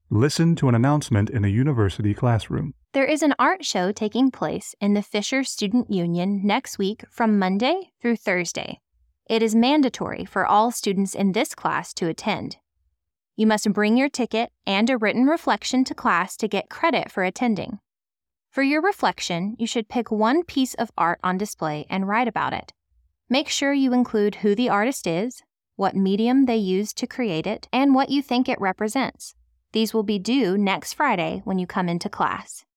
Listen to an announcement in a university classroom. There is an art show taking place in the Fisher Student Union next week from Monday through Thursday. It is mandatory for all students in this class to attend. You must bring your ticket and a written reflection to class to get credit for attending. For your reflection, you should pick one piece of art on display and write about it. Make sure you include who the artist is, what medium they used to create it, and what you think it represents. These will be due next Friday when you come into class.